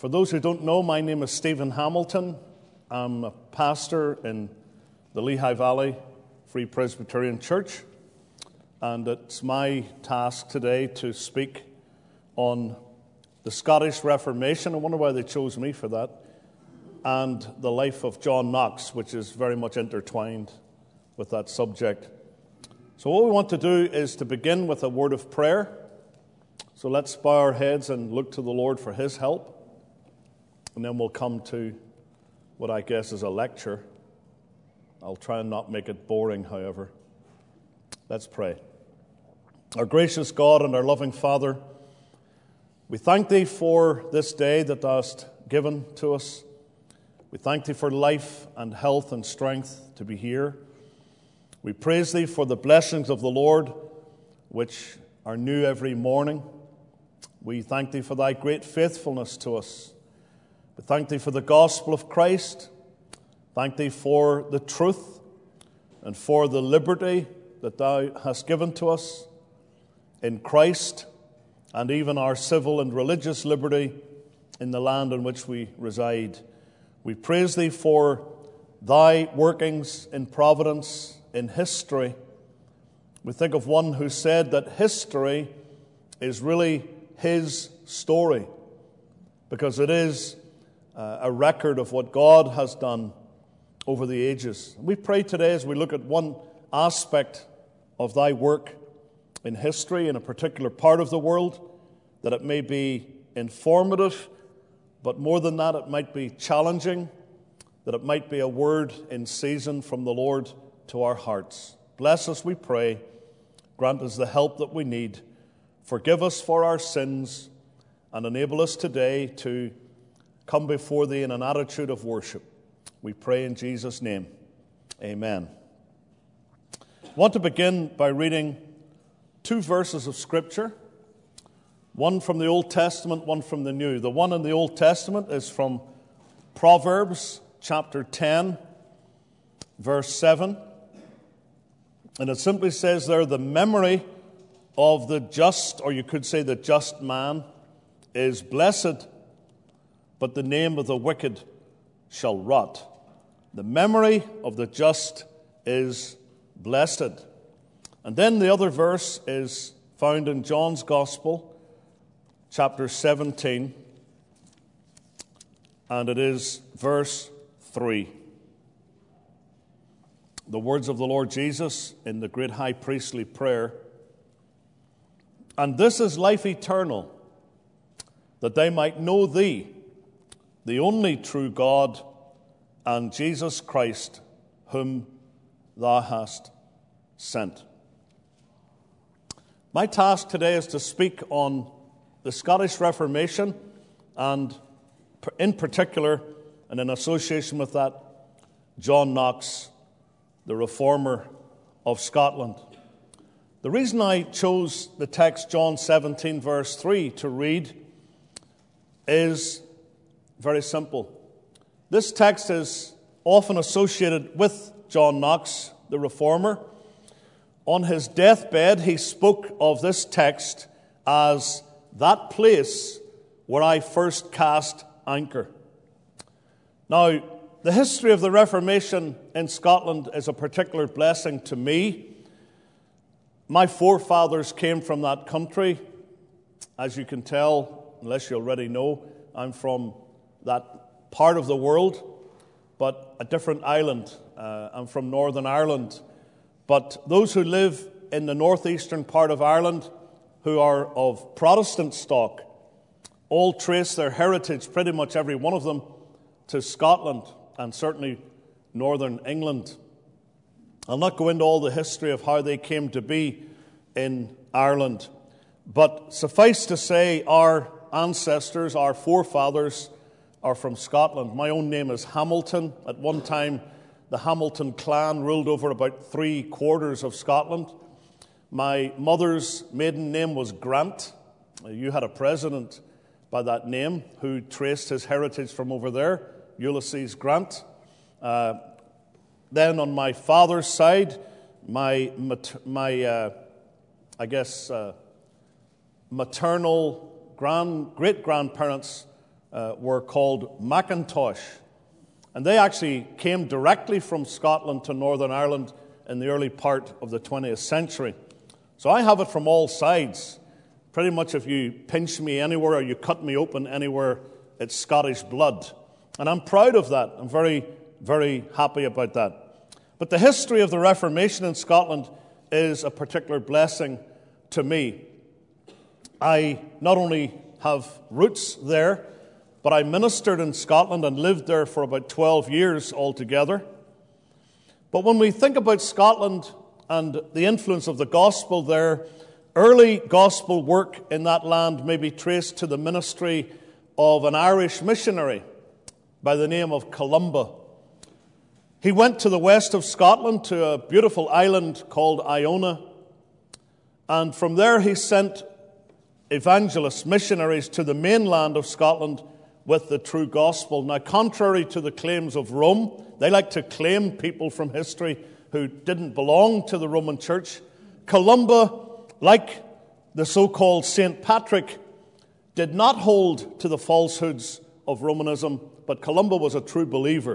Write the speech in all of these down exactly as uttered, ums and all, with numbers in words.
For those who don't know, my name is Stephen Hamilton. I'm a pastor in the Lehigh Valley Free Presbyterian Church, and it's my task today to speak on the Scottish Reformation. I wonder why they chose me for that, and the life of John Knox, which is very much intertwined with that subject. So what we want to do is to begin with a word of prayer. So let's bow our heads and look to the Lord for His help. And then we'll come to what I guess is a lecture. I'll try and not make it boring, however. Let's pray. Our gracious God and our loving Father, we thank Thee for this day that Thou hast given to us. We thank Thee for life and health and strength to be here. We praise Thee for the blessings of the Lord, which are new every morning. We thank Thee for Thy great faithfulness to us. We thank Thee for the gospel of Christ. Thank Thee for the truth and for the liberty that Thou hast given to us in Christ, and even our civil and religious liberty in the land in which we reside. We praise Thee for Thy workings in providence, in history. We think of one who said that history is really his story, because it is uh, a record of what God has done over the ages. We pray today, as we look at one aspect of Thy work in history in a particular part of the world, that it may be informative, but more than that, it might be challenging, that it might be a word in season from the Lord to our hearts. Bless us, we pray. Grant us the help that we need. Forgive us for our sins, and enable us today to come before Thee in an attitude of worship. We pray in Jesus' name. Amen. I want to begin by reading two verses of Scripture, one from the Old Testament, one from the New. The one in the Old Testament is from Proverbs chapter ten, verse seven. And it simply says there, the memory of the just, or you could say the just man, is blessed, but the name of the wicked shall rot. The memory of the just is blessed. And then the other verse is found in John's Gospel, chapter seventeen, and it is verse three. The words of the Lord Jesus in the great high priestly prayer. And this is life eternal, that they might know Thee, the only true God, and Jesus Christ, whom Thou hast sent. My task today is to speak on the Scottish Reformation, and in particular, and in association with that, John Knox, the Reformer of Scotland. The reason I chose the text, John seventeen, verse three, to read is very simple. This text is often associated with John Knox, the Reformer. On his deathbed, he spoke of this text as that place where I first cast anchor. Now, the history of the Reformation in Scotland is a particular blessing to me. My forefathers came from that country. As you can tell, unless you already know, I'm from that part of the world, but a different island. Uh, I'm from Northern Ireland. But those who live in the northeastern part of Ireland, who are of Protestant stock, all trace their heritage, pretty much every one of them, to Scotland and certainly Northern England. I'll not go into all the history of how they came to be in Ireland, but suffice to say, our ancestors, our forefathers, are from Scotland. My own name is Hamilton. At one time, the Hamilton clan ruled over about three quarters of Scotland. My mother's maiden name was Grant. You had a president by that name who traced his heritage from over there, Ulysses Grant. Uh, then on my father's side, my, my uh, I guess, uh, maternal grand, great-grandparents uh, were called Macintosh. And they actually came directly from Scotland to Northern Ireland in the early part of the twentieth century. So I have it from all sides. Pretty much if you pinch me anywhere or you cut me open anywhere, it's Scottish blood. And I'm proud of that. I'm very, very happy about that. But the history of the Reformation in Scotland is a particular blessing to me. I not only have roots there, but I ministered in Scotland and lived there for about twelve years altogether. But when we think about Scotland and the influence of the gospel there, early gospel work in that land may be traced to the ministry of an Irish missionary by the name of Columba. He went to the west of Scotland to a beautiful island called Iona, and from there he sent evangelists, missionaries to the mainland of Scotland with the true gospel. Now, contrary to the claims of Rome, they like to claim people from history who didn't belong to the Roman Church. Columba, like the so-called Saint Patrick, did not hold to the falsehoods of Romanism, but Columba was a true believer.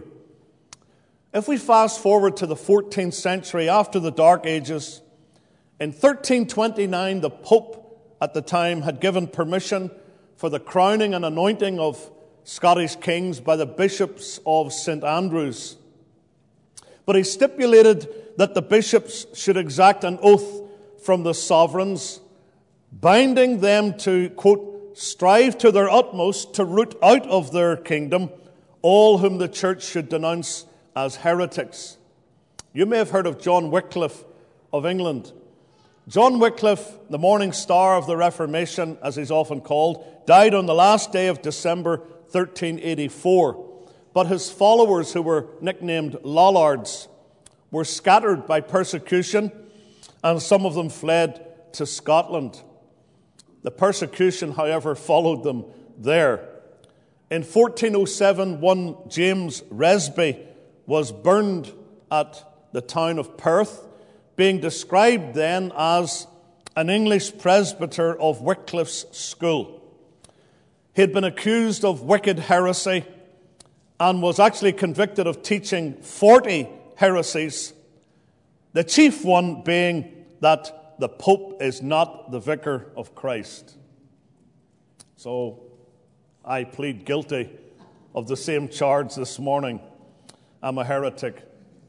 If we fast forward to the fourteenth century, after the Dark Ages, in thirteen twenty-nine, the Pope at the time had given permission for the crowning and anointing of Scottish kings by the bishops of Saint Andrews. But he stipulated that the bishops should exact an oath from the sovereigns, binding them to, quote, strive to their utmost to root out of their kingdom all whom the church should denounce as heretics. You may have heard of John Wycliffe of England. John Wycliffe, the morning star of the Reformation, as he's often called, died on the last day of December thirteen eighty-four. But his followers, who were nicknamed Lollards, were scattered by persecution, and some of them fled to Scotland. The persecution, however, followed them there. In fourteen oh seven, one James Resby was burned at the town of Perth, being described then as an English presbyter of Wycliffe's school. He had been accused of wicked heresy and was actually convicted of teaching forty heresies, the chief one being that the Pope is not the vicar of Christ. So I plead guilty of the same charge this morning. I'm a heretic.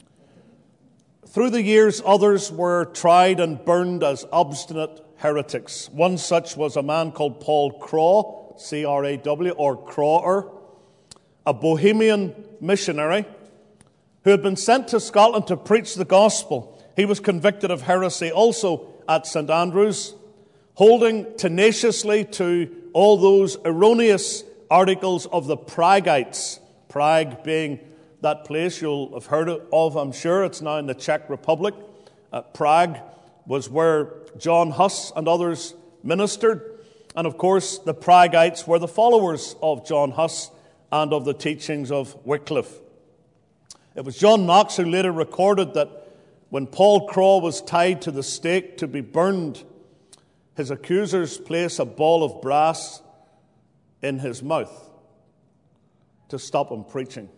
Through the years, others were tried and burned as obstinate heretics. One such was a man called Paul Craw, C R A W, or Crawer, a Bohemian missionary who had been sent to Scotland to preach the gospel. He was convicted of heresy also at Saint Andrews, holding tenaciously to all those erroneous articles of the Pragueites. Prague being that place you'll have heard of, I'm sure. It's now in the Czech Republic. Uh, Prague was where John Huss and others ministered. And of course, the Pragueites were the followers of John Huss and of the teachings of Wycliffe. It was John Knox who later recorded that when Paul Craw was tied to the stake to be burned, his accusers placed a ball of brass in his mouth to stop him preaching,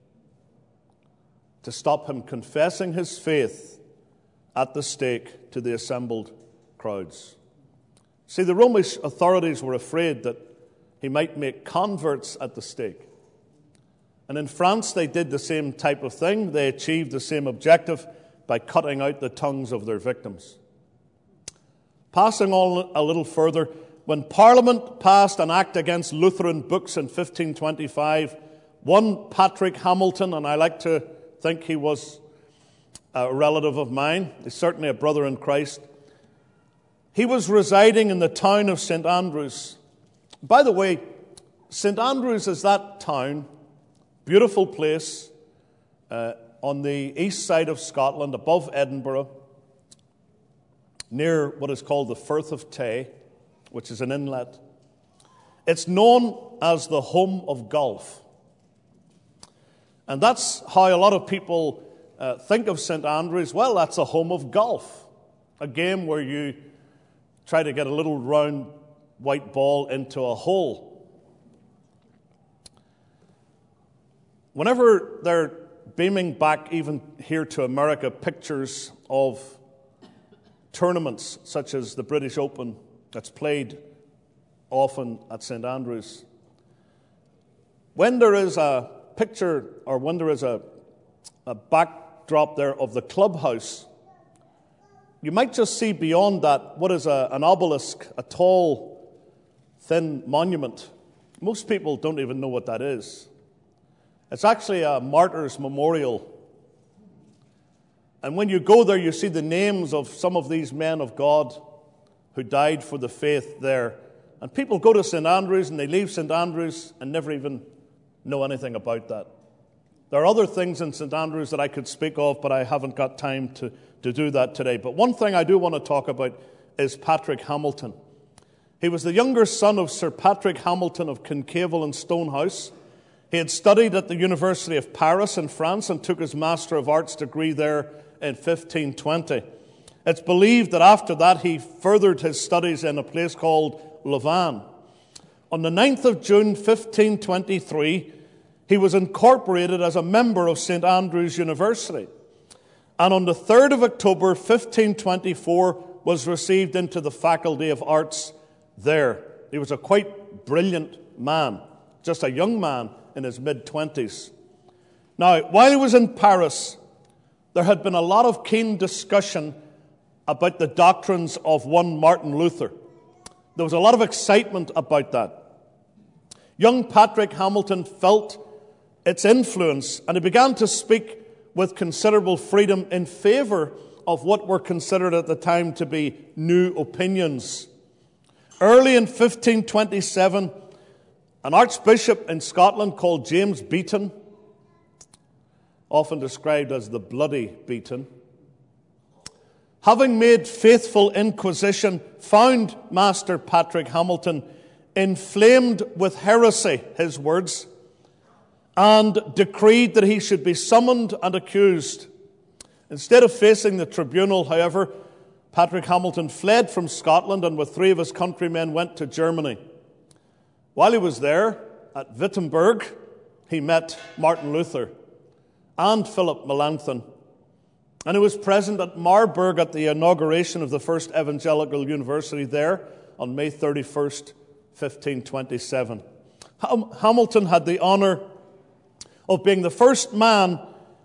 to stop him confessing his faith at the stake to the assembled crowds. See, the Romish authorities were afraid that he might make converts at the stake. And in France, they did the same type of thing. They achieved the same objective by cutting out the tongues of their victims. Passing on a little further, when Parliament passed an act against Lutheran books in fifteen twenty-five, one Patrick Hamilton, and I like to think he was a relative of mine, he's certainly a brother in Christ, he was residing in the town of Saint Andrews. By the way, Saint Andrews is that town, beautiful place, uh, on the east side of Scotland, above Edinburgh, near what is called the Firth of Tay, which is an inlet. It's known as the home of golf. And that's how a lot of people uh, think of Saint Andrews. Well, that's a home of golf, a game where you try to get a little round white ball into a hole. Whenever they're beaming back even here to America pictures of tournaments such as the British Open that's played often at Saint Andrews, when there is a picture or when there is a, a backdrop there of the clubhouse, you might just see beyond that what is a, an obelisk, a tall, thin monument. Most people don't even know what that is. It's actually a martyr's memorial. And when you go there, you see the names of some of these men of God who died for the faith there. And people go to Saint Andrews and they leave Saint Andrews and never even know anything about that. There are other things in Saint Andrews that I could speak of, but I haven't got time to, to do that today. But one thing I do want to talk about is Patrick Hamilton. He was the younger son of Sir Patrick Hamilton of Kincavel and Stonehouse. He had studied at the University of Paris in France and took his Master of Arts degree there in fifteen twenty. It's believed that after that he furthered his studies in a place called Louvain. On the ninth of June fifteen twenty-three, he was incorporated as a member of Saint Andrews University. And on the third of October fifteen twenty-four was received into the Faculty of Arts there. He was a quite brilliant man, just a young man in his mid-twenties. Now, while he was in Paris, there had been a lot of keen discussion about the doctrines of one Martin Luther. There was a lot of excitement about that. Young Patrick Hamilton felt its influence, and he began to speak with considerable freedom in favor of what were considered at the time to be new opinions. Early in fifteen twenty-seven, an archbishop in Scotland called James Beaton, often described as the Bloody Beaton, having made faithful inquisition, found Master Patrick Hamilton inflamed with heresy, his words, and decreed that he should be summoned and accused. Instead of facing the tribunal, however, Patrick Hamilton fled from Scotland and with three of his countrymen went to Germany. While he was there, at Wittenberg, he met Martin Luther and Philip Melanchthon. And he was present at Marburg at the inauguration of the first evangelical university there on May thirty-first, fifteen twenty-seven. Ham- Hamilton had the honor of being the first man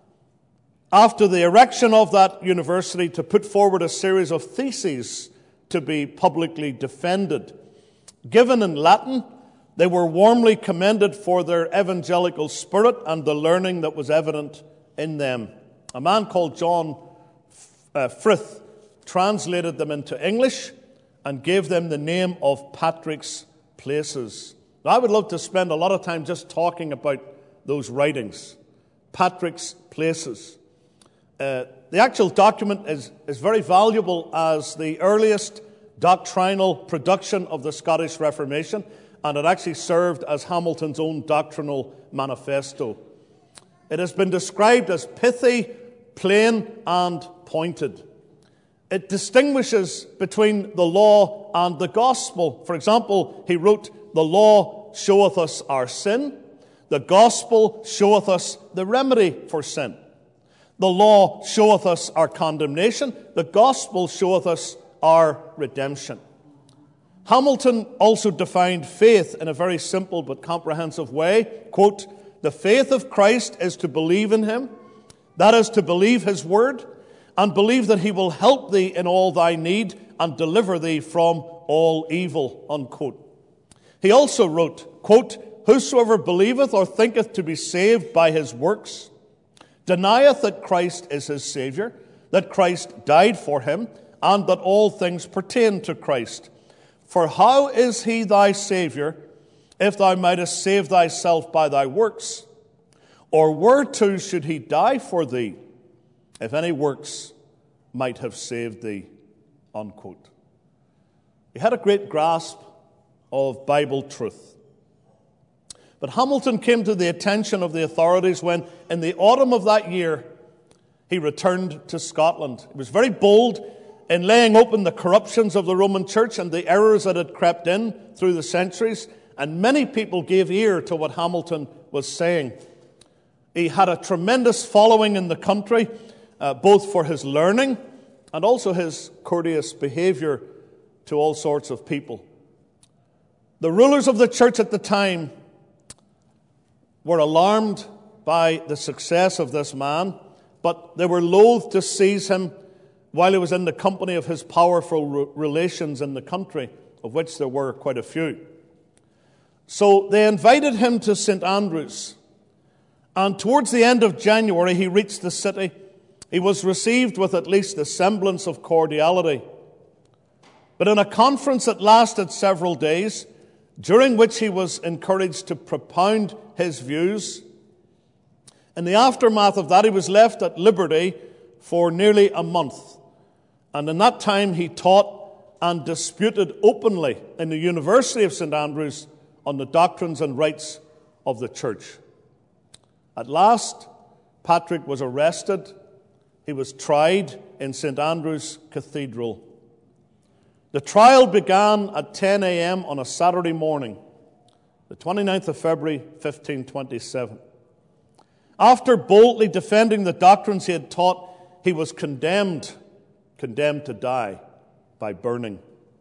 after the erection of that university to put forward a series of theses to be publicly defended. Given in Latin, they were warmly commended for their evangelical spirit and the learning that was evident in them. A man called John uh, Frith translated them into English and gave them the name of Patrick's Places. Now, I would love to spend a lot of time just talking about those writings, Patrick's Places. Uh, the actual document is, is very valuable as the earliest doctrinal production of the Scottish Reformation, and it actually served as Hamilton's own doctrinal manifesto. It has been described as pithy, plain, and pointed. It distinguishes between the law and the gospel. For example, he wrote, "The law showeth us our sin. The gospel showeth us the remedy for sin. The law showeth us our condemnation. The gospel showeth us our redemption." Hamilton also defined faith in a very simple but comprehensive way. Quote, "The faith of Christ is to believe in him, that is to believe his word, and believe that he will help thee in all thy need and deliver thee from all evil." Unquote. He also wrote, quote, "Whosoever believeth or thinketh to be saved by his works, denieth that Christ is his Saviour, that Christ died for him, and that all things pertain to Christ. For how is he thy Saviour, if thou mightest save thyself by thy works? Or whereto should he die for thee, if any works might have saved thee?" Unquote. He had a great grasp of Bible truth. But Hamilton came to the attention of the authorities when, in the autumn of that year, he returned to Scotland. He was very bold in laying open the corruptions of the Roman Church and the errors that had crept in through the centuries, and many people gave ear to what Hamilton was saying. He had a tremendous following in the country, uh, both for his learning and also his courteous behavior to all sorts of people. The rulers of the church at the time were alarmed by the success of this man, but they were loath to seize him while he was in the company of his powerful re- relations in the country, of which there were quite a few. So they invited him to Saint Andrews, and towards the end of January he reached the city. He was received with at least the semblance of cordiality. But in a conference that lasted several days, during which he was encouraged to propound his views, in the aftermath of that he was left at liberty for nearly a month. And in that time he taught and disputed openly in the University of Saint Andrews on the doctrines and rights of the church. At last, Patrick was arrested. He was tried in Saint Andrew's Cathedral. The trial began at ten a.m. on a Saturday morning, the twenty-ninth of February, fifteen twenty-seven. After boldly defending the doctrines he had taught, he was condemned, condemned to die by burning.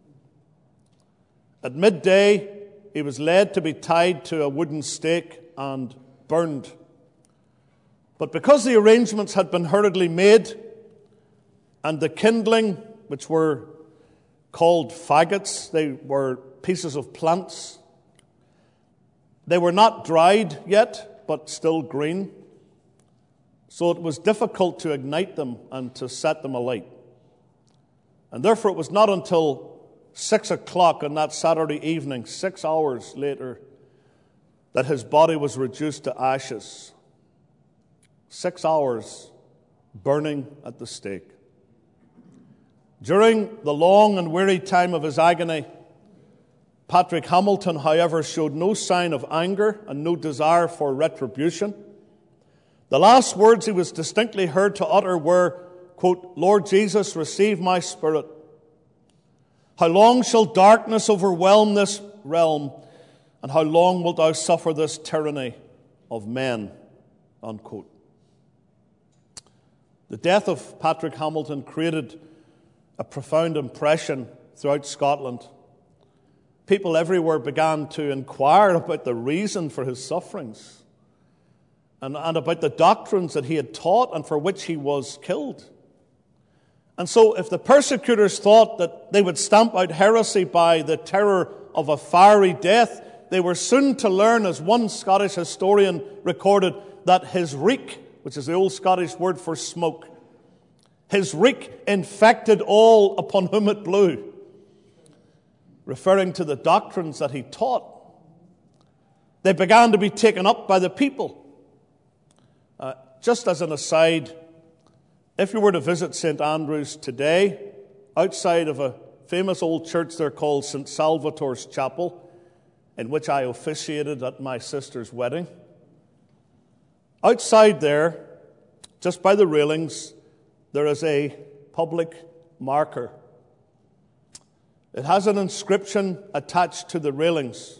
At midday, he was led to be tied to a wooden stake and burned. But because the arrangements had been hurriedly made, and the kindling, which were called faggots, they were pieces of plants, they were not dried yet, but still green. So it was difficult to ignite them and to set them alight. And therefore it was not until six o'clock on that Saturday evening, six hours later, that his body was reduced to ashes. Six hours burning at the stake. During the long and weary time of his agony, Patrick Hamilton, however, showed no sign of anger and no desire for retribution. The last words he was distinctly heard to utter were, quote, "Lord Jesus, receive my spirit. How long shall darkness overwhelm this realm, and how long wilt thou suffer this tyranny of men?" Unquote. The death of Patrick Hamilton created a profound impression throughout Scotland. People everywhere began to inquire about the reason for his sufferings and, and about the doctrines that he had taught and for which he was killed. And so if the persecutors thought that they would stamp out heresy by the terror of a fiery death, they were soon to learn, as one Scottish historian recorded, that his reek, which is the old Scottish word for smoke, his reek infected all upon whom it blew, referring to the doctrines that he taught. They began to be taken up by the people. Uh, just as an aside, if you were to visit Saint Andrews today, outside of a famous old church there called Saint Salvator's Chapel, in which I officiated at my sister's wedding, outside there, just by the railings, there is a public marker. It has an inscription attached to the railings.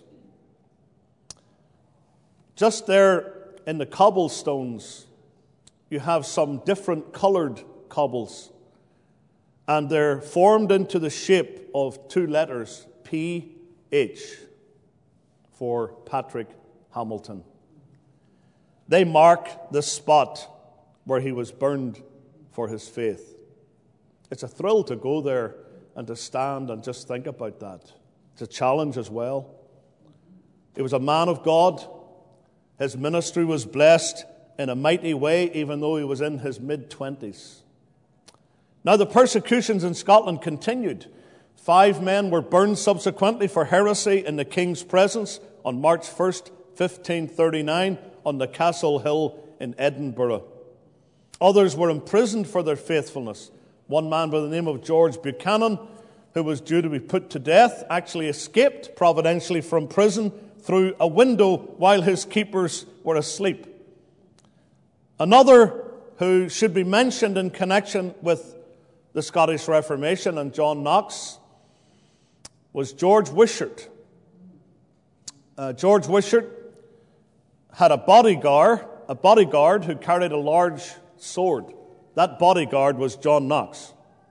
Just there in the cobblestones, you have some different colored cobbles, and they're formed into the shape of two letters, P H, for Patrick Hamilton. They mark the spot where he was burned for his faith. It's a thrill to go there and to stand and just think about that. It's a challenge as well. He was a man of God. His ministry was blessed in a mighty way, even though he was in his mid-twenties. Now, the persecutions in Scotland continued. Five men were burned subsequently for heresy in the king's presence on March first, fifteen thirty-nine, on the Castle Hill in Edinburgh. Others were imprisoned for their faithfulness. One man by the name of George Buchanan, who was due to be put to death, actually escaped providentially from prison through a window while his keepers were asleep. Another who should be mentioned in connection with the Scottish Reformation and John Knox was George Wishart. Uh, George Wishart had a bodyguard a bodyguard who carried a large sword. That bodyguard was John Knox.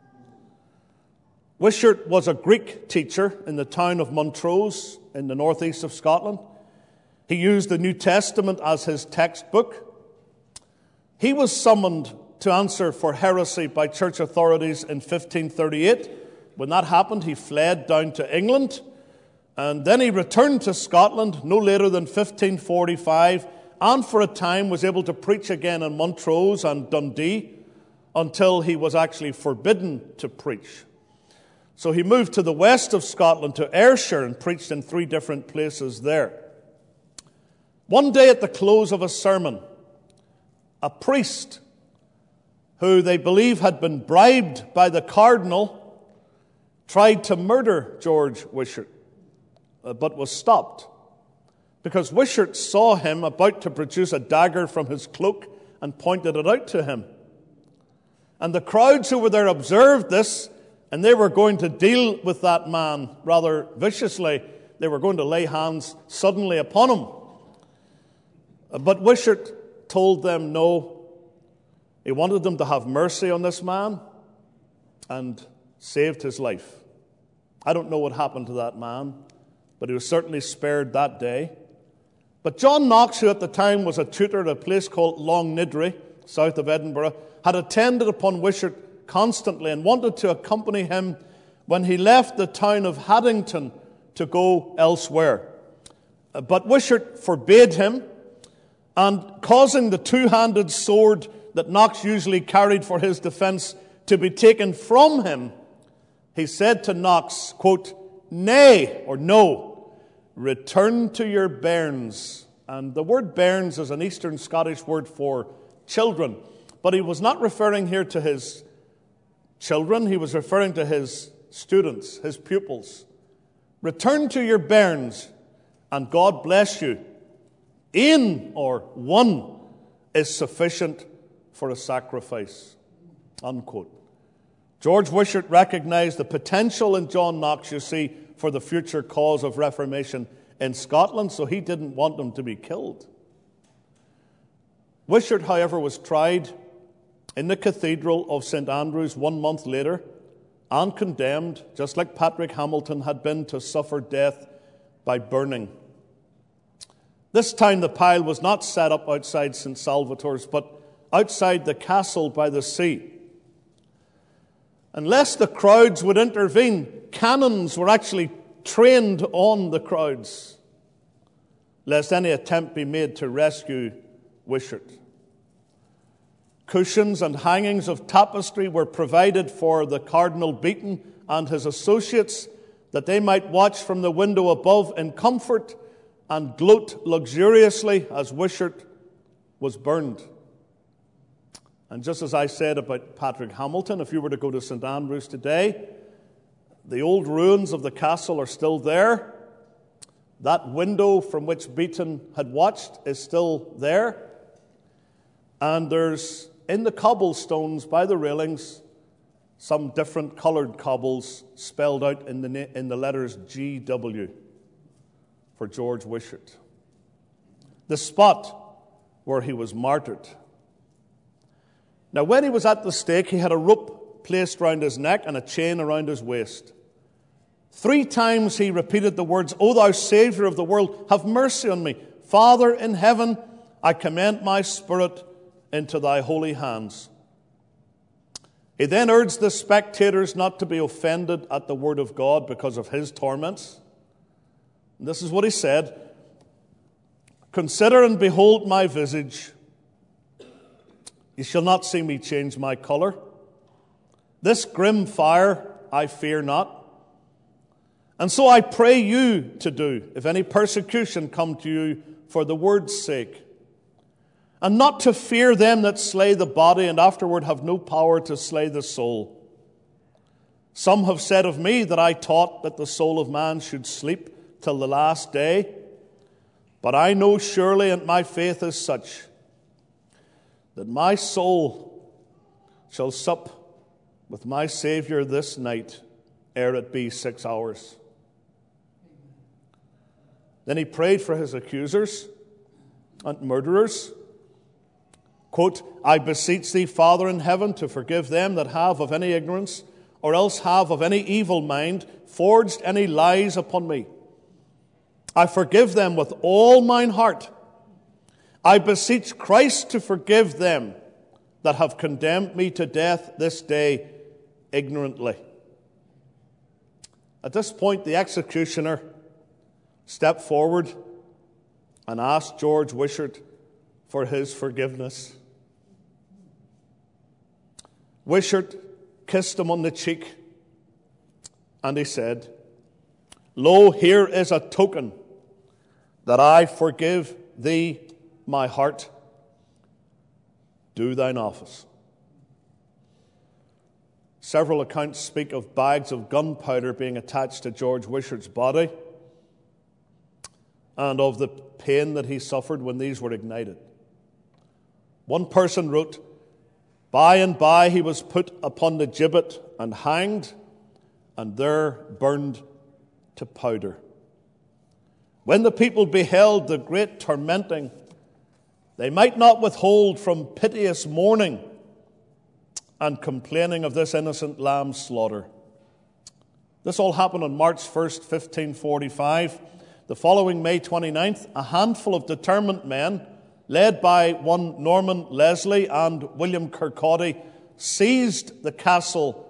Wishart was a Greek teacher in the town of Montrose in the northeast of Scotland. He used the New Testament as his textbook. He was summoned to answer for heresy by church authorities in fifteen thirty-eight. When that happened, he fled down to England, and then he returned to Scotland no later than fifteen forty-five, and for a time was able to preach again in Montrose and Dundee until he was actually forbidden to preach. So he moved to the west of Scotland, to Ayrshire, and preached in three different places there. One day at the close of a sermon, a priest who they believe had been bribed by the cardinal tried to murder George Wishart, but was stopped because Wishart saw him about to produce a dagger from his cloak and pointed it out to him. And the crowds who were there observed this, and they were going to deal with that man rather viciously. They were going to lay hands suddenly upon him. But Wishart told them no. He wanted them to have mercy on this man and saved his life. I don't know what happened to that man, but he was certainly spared that day. But John Knox, who at the time was a tutor at a place called Longnidry, south of Edinburgh, had attended upon Wishart constantly and wanted to accompany him when he left the town of Haddington to go elsewhere. But Wishart forbade him, and causing the two-handed sword that Knox usually carried for his defense to be taken from him, he said to Knox, quote, "Nay," or no, "return to your bairns." And the word bairns is an Eastern Scottish word for children. But he was not referring here to his children, he was referring to his students, his pupils. Return to your bairns, and God bless you. Ane, or one, is sufficient for a sacrifice. Unquote. George Wishart recognized the potential in John Knox, you see, for the future cause of Reformation in Scotland, so he didn't want him to be killed. Wishart, however, was tried in the Cathedral of Saint Andrews one month later and condemned, just like Patrick Hamilton had been, to suffer death by burning. This time the pile was not set up outside Saint Salvator's, but outside the castle by the sea. Unless the crowds would intervene, cannons were actually trained on the crowds, lest any attempt be made to rescue Wishart. Cushions and hangings of tapestry were provided for the Cardinal Beaton and his associates, that they might watch from the window above in comfort and gloat luxuriously as Wishart was burned. And just as I said about Patrick Hamilton, if you were to go to Saint Andrews today, the old ruins of the castle are still there. That window from which Beaton had watched is still there. And there's, in the cobblestones by the railings, some different coloured cobbles spelled out in the, in the letters G W for George Wishart. The spot where he was martyred. Now, when he was at the stake, he had a rope placed round his neck and a chain around his waist. Three times he repeated the words, "O thou Saviour of the world, have mercy on me. Father in heaven, I commend my spirit into thy holy hands." He then urged the spectators not to be offended at the word of God because of his torments. And this is what he said: "Consider and behold my visage. You shall not see me change my colour. This grim fire I fear not. And so I pray you to do, if any persecution come to you for the word's sake. And not to fear them that slay the body, and afterward have no power to slay the soul. Some have said of me that I taught that the soul of man should sleep till the last day. But I know surely, and my faith is such, that my soul shall sup with my Saviour this night, ere it be six hours. Then he prayed for his accusers and murderers, Quote, I beseech thee, Father in heaven, to forgive them that have of any ignorance, or else have of any evil mind forged any lies upon me. I forgive them with all mine heart. I beseech Christ to forgive them that have condemned me to death this day ignorantly. At this point, the executioner stepped forward and asked George Wishart for his forgiveness. Wishart kissed him on the cheek, and he said, Lo, here is a token that I forgive thee my heart. Do thine office. Several accounts speak of bags of gunpowder being attached to George Wishart's body and of the pain that he suffered when these were ignited. One person wrote, By and by he was put upon the gibbet and hanged, and there burned to powder. When the people beheld the great tormenting, they might not withhold from piteous mourning and complaining of this innocent lamb's slaughter. This all happened on March first, fifteen forty-five. The following May twenty-ninth, a handful of determined men, led by one Norman Leslie and William Kirkcaldy, seized the castle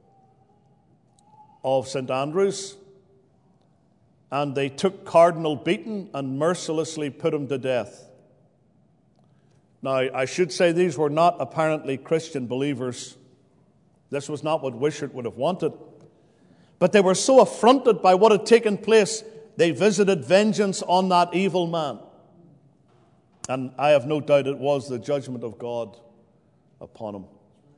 of Saint Andrews, and they took Cardinal Beaton and mercilessly put him to death. Now, I should say these were not apparently Christian believers. This was not what Wishart would have wanted. But they were so affronted by what had taken place, they visited vengeance on that evil man. And I have no doubt it was the judgment of God upon him.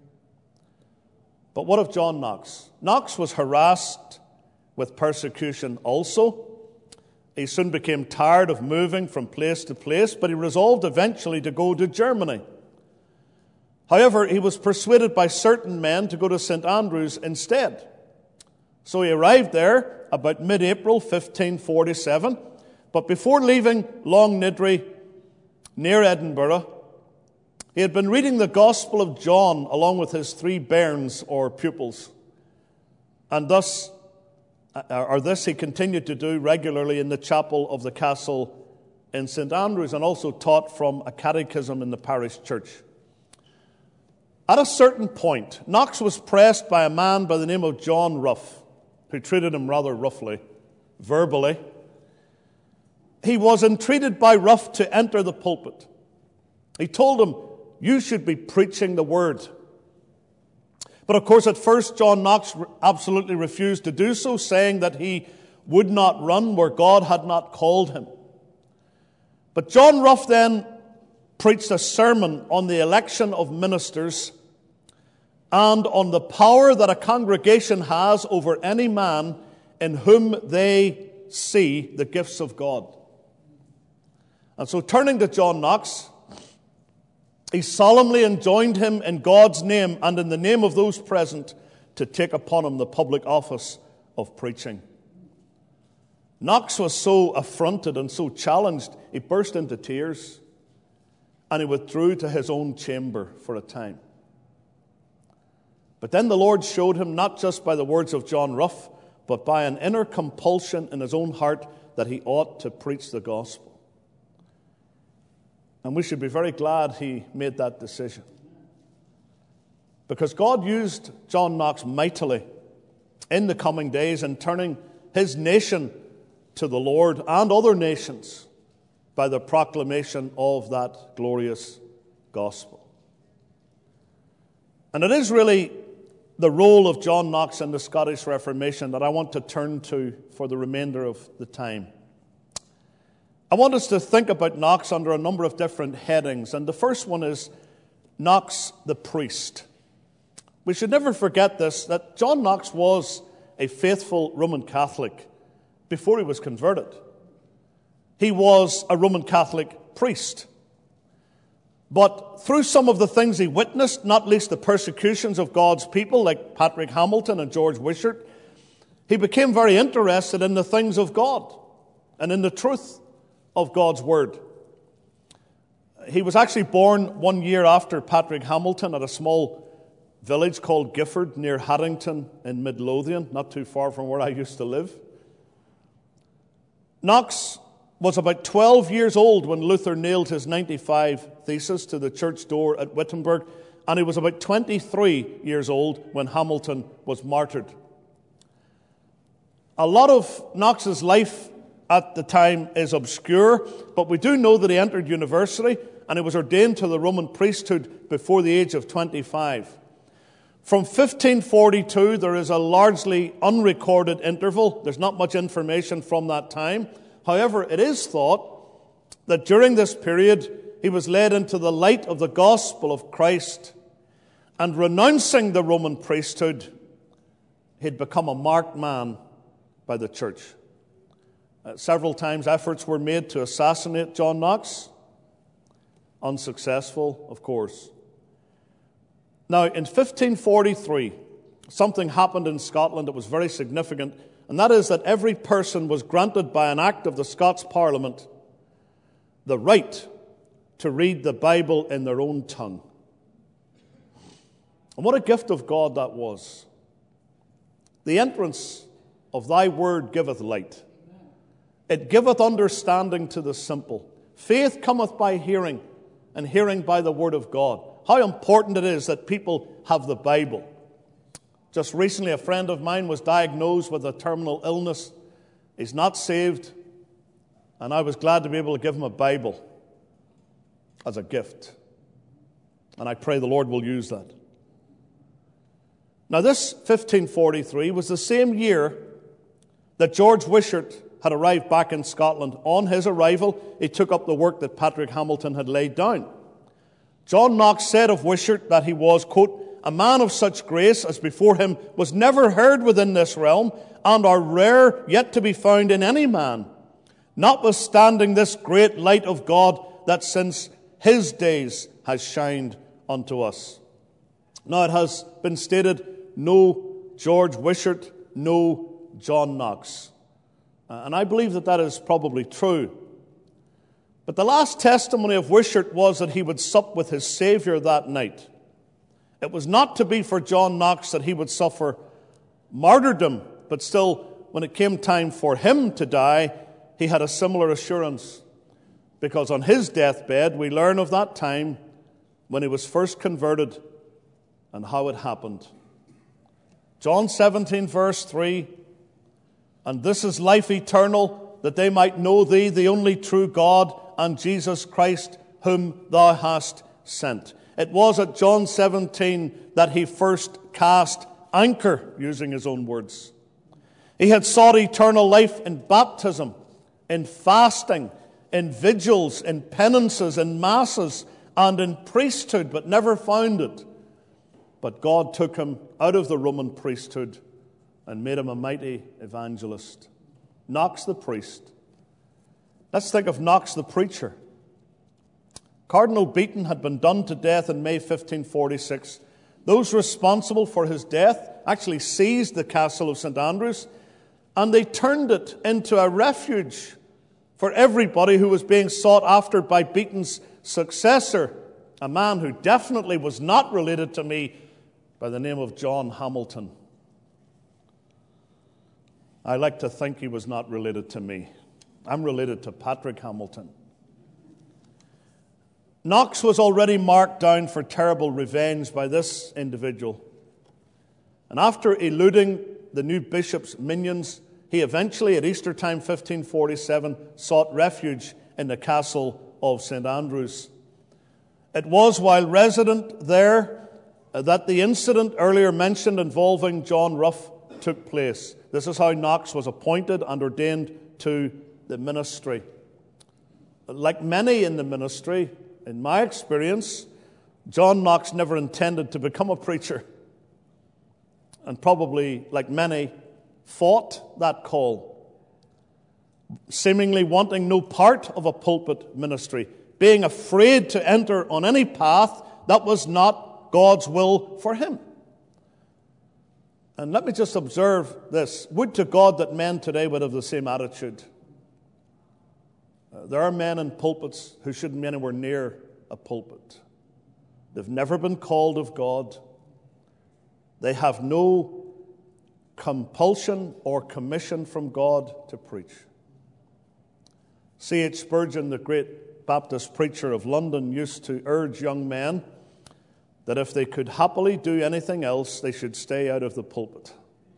But what of John Knox? Knox was harassed with persecution also. He soon became tired of moving from place to place, but he resolved eventually to go to Germany. However, he was persuaded by certain men to go to Saint Andrews instead. So he arrived there about mid-April fifteen forty-seven, but before leaving Longniddry, near Edinburgh, he had been reading the Gospel of John along with his three bairns or pupils, and thus or this he continued to do regularly in the chapel of the castle in Saint Andrews, and also taught from a catechism in the parish church. At a certain point, Knox was pressed by a man by the name of John Ruff, who treated him rather roughly, verbally. He was entreated by Ruff to enter the pulpit. He told him, you should be preaching the word. But of course, at first, John Knox absolutely refused to do so, saying that he would not run where God had not called him. But John Ruff then preached a sermon on the election of ministers and on the power that a congregation has over any man in whom they see the gifts of God. And so, turning to John Knox, he solemnly enjoined him in God's name and in the name of those present to take upon him the public office of preaching. Knox was so affronted and so challenged, he burst into tears and he withdrew to his own chamber for a time. But then the Lord showed him, not just by the words of John Ruff, but by an inner compulsion in his own heart, that he ought to preach the gospel. And we should be very glad he made that decision, because God used John Knox mightily in the coming days in turning his nation to the Lord and other nations by the proclamation of that glorious gospel. And it is really the role of John Knox in the Scottish Reformation that I want to turn to for the remainder of the time. I want us to think about Knox under a number of different headings, and the first one is Knox the priest. We should never forget this, that John Knox was a faithful Roman Catholic before he was converted. He was a Roman Catholic priest. But through some of the things he witnessed, not least the persecutions of God's people like Patrick Hamilton and George Wishart, he became very interested in the things of God and in the truth of God's word. He was actually born one year after Patrick Hamilton at a small village called Gifford near Haddington in Midlothian, not too far from where I used to live. Knox was about twelve years old when Luther nailed his ninety-five Theses to the church door at Wittenberg, and he was about twenty-three years old when Hamilton was martyred. A lot of Knox's life at the time is obscure, but we do know that he entered university and he was ordained to the Roman priesthood before the age of twenty-five. From fifteen forty-two, there is a largely unrecorded interval. There's not much information from that time. However, it is thought that during this period, he was led into the light of the gospel of Christ, and renouncing the Roman priesthood, he'd become a marked man by the church. Uh, several times efforts were made to assassinate John Knox. Unsuccessful, of course. Now, in fifteen forty-three, something happened in Scotland that was very significant, and that is that every person was granted by an act of the Scots Parliament the right to read the Bible in their own tongue. And what a gift of God that was. The entrance of thy word giveth light. It giveth understanding to the simple. Faith cometh by hearing, and hearing by the word of God. How important it is that people have the Bible. Just recently, a friend of mine was diagnosed with a terminal illness. He's not saved, and I was glad to be able to give him a Bible as a gift. And I pray the Lord will use that. Now, this fifteen forty-three was the same year that George Wishart had arrived back in Scotland. On his arrival, he took up the work that Patrick Hamilton had laid down. John Knox said of Wishart that he was, quote, a man of such grace as before him was never heard within this realm, and are rare yet to be found in any man, notwithstanding this great light of God that since his days has shined unto us. Now it has been stated, no George Wishart, no John Knox. Uh, and I believe that that is probably true. But the last testimony of Wishart was that he would sup with his Saviour that night. It was not to be for John Knox that he would suffer martyrdom, but still, when it came time for him to die, he had a similar assurance. Because on his deathbed, we learn of that time when he was first converted and how it happened. John seventeen, verse three, and this is life eternal, that they might know thee, the only true God, and Jesus Christ, whom thou hast sent. It was at John seventeen that he first cast anchor, using his own words. He had sought eternal life in baptism, in fasting, in vigils, in penances, in masses, and in priesthood, but never found it. But God took him out of the Roman priesthood and made him a mighty evangelist. Knox the priest. Let's think of Knox the preacher. Cardinal Beaton had been done to death in May fifteen forty-six. Those responsible for his death actually seized the castle of Saint Andrews, and they turned it into a refuge for everybody who was being sought after by Beaton's successor, a man who definitely was not related to me, by the name of John Hamilton. I like to think he was not related to me. I'm related to Patrick Hamilton. Knox was already marked down for terrible revenge by this individual. And after eluding the new bishop's minions, he eventually, at Easter time fifteen forty-seven, sought refuge in the castle of Saint Andrews. It was while resident there that the incident earlier mentioned involving John Ruff took place. This is how Knox was appointed and ordained to the ministry. Like many in the ministry, in my experience, John Knox never intended to become a preacher, and probably, like many, fought that call, seemingly wanting no part of a pulpit ministry, being afraid to enter on any path that was not God's will for him. And let me just observe this. Would to God that men today would have the same attitude. Uh, there are men in pulpits who shouldn't be anywhere near a pulpit. They've never been called of God. They have no compulsion or commission from God to preach. C H Spurgeon, the great Baptist preacher of London, used to urge young men that if they could happily do anything else, they should stay out of the pulpit.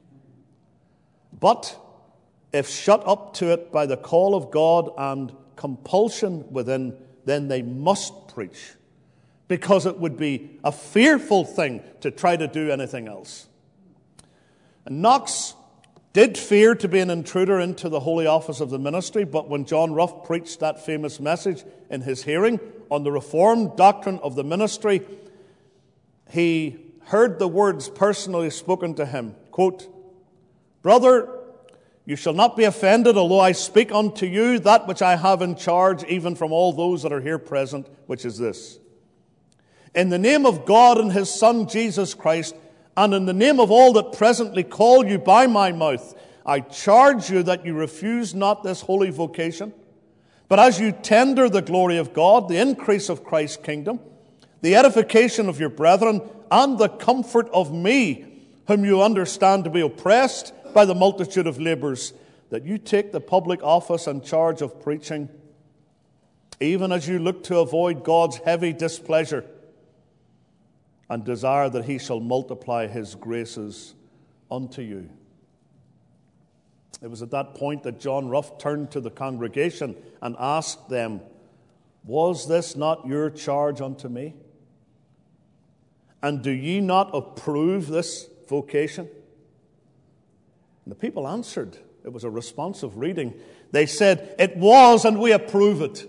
But if shut up to it by the call of God and compulsion within, then they must preach, because it would be a fearful thing to try to do anything else. And Knox did fear to be an intruder into the holy office of the ministry, but when John Rough preached that famous message in his hearing on the Reformed doctrine of the ministry, he heard the words personally spoken to him, quote, "Brother, you shall not be offended, although I speak unto you that which I have in charge, even from all those that are here present, which is this. In the name of God and His Son, Jesus Christ, and in the name of all that presently call you by my mouth, I charge you that you refuse not this holy vocation, but as you tender the glory of God, the increase of Christ's kingdom, the edification of your brethren, and the comfort of me, whom you understand to be oppressed by the multitude of labors, that you take the public office and charge of preaching, even as you look to avoid God's heavy displeasure, and desire that He shall multiply His graces unto you." It was at that point that John Rough turned to the congregation and asked them, "Was this not your charge unto me? And do ye not approve this vocation?" And the people answered. It was a responsive reading. They said, "It was, and we approve it."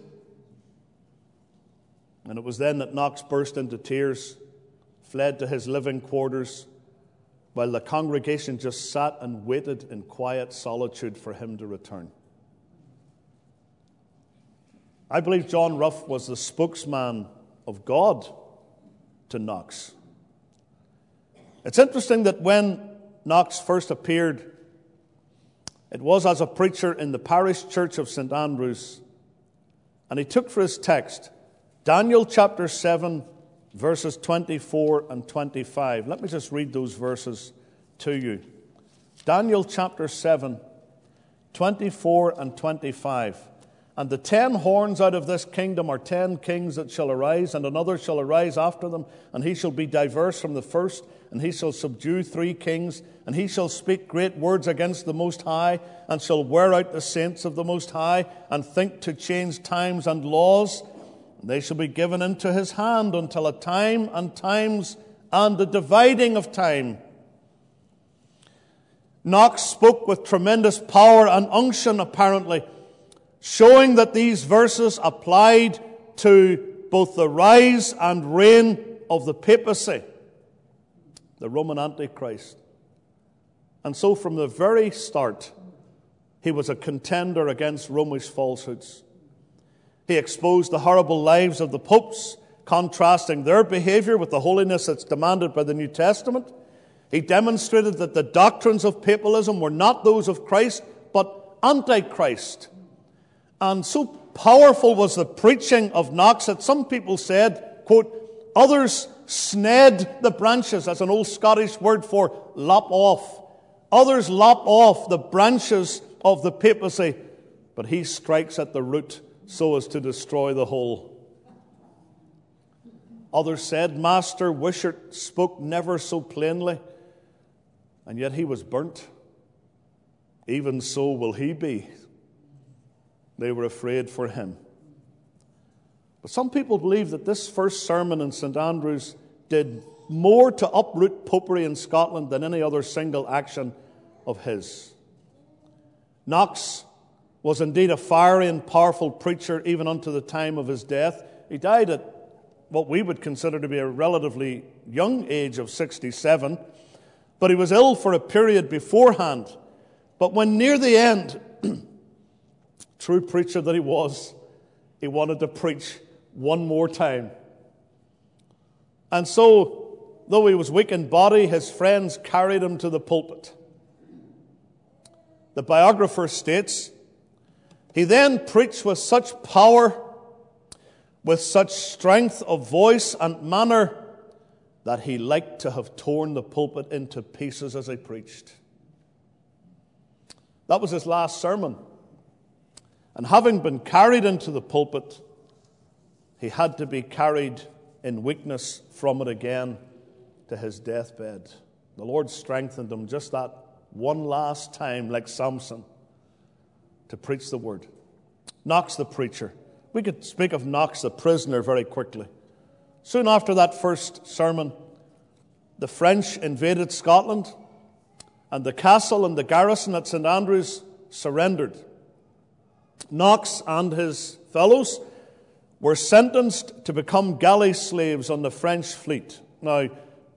And it was then that Knox burst into tears, fled to his living quarters, while the congregation just sat and waited in quiet solitude for him to return. I believe John Rough was the spokesman of God to Knox. It's interesting that when Knox first appeared, it was as a preacher in the parish church of Saint Andrews, and he took for his text Daniel chapter seven, verses twenty-four and twenty-five. Let me just read those verses to you. Daniel chapter seven, twenty-four and twenty-five. "And the ten horns out of this kingdom are ten kings that shall arise, and another shall arise after them, and he shall be diverse from the first, and he shall subdue three kings, and he shall speak great words against the Most High, and shall wear out the saints of the Most High, and think to change times and laws. And they shall be given into his hand until a time and times and the dividing of time." Knox spoke with tremendous power and unction, apparently, showing that these verses applied to both the rise and reign of the papacy, the Roman Antichrist. And so from the very start, he was a contender against Romish falsehoods. He exposed the horrible lives of the popes, contrasting their behavior with the holiness that's demanded by the New Testament. He demonstrated that the doctrines of papalism were not those of Christ, but Antichrist. And so powerful was the preaching of Knox that some people said, quote, "Others sned the branches," that's an old Scottish word for lop off. "Others lop off the branches of the papacy, but he strikes at the root so as to destroy the whole." Others said, "Master Wishart spoke never so plainly, and yet he was burnt. Even so will he be." They were afraid for him. But some people believe that this first sermon in Saint Andrews did more to uproot popery in Scotland than any other single action of his. Knox was indeed a fiery and powerful preacher even unto the time of his death. He died at what we would consider to be a relatively young age of sixty-seven, but he was ill for a period beforehand. But when near the end, true preacher that he was, he wanted to preach one more time. And so, though he was weak in body, his friends carried him to the pulpit. The biographer states, "He then preached with such power, with such strength of voice and manner that he liked to have torn the pulpit into pieces as he preached. That was his last sermon. And having been carried into the pulpit, he had to be carried in weakness from it again to his deathbed. The Lord strengthened him just that one last time, like Samson, to preach the word. Knox the preacher. We could speak of Knox the prisoner very quickly. Soon after that first sermon, the French invaded Scotland, and the castle and the garrison at Saint Andrews surrendered. Knox and his fellows were sentenced to become galley slaves on the French fleet. Now,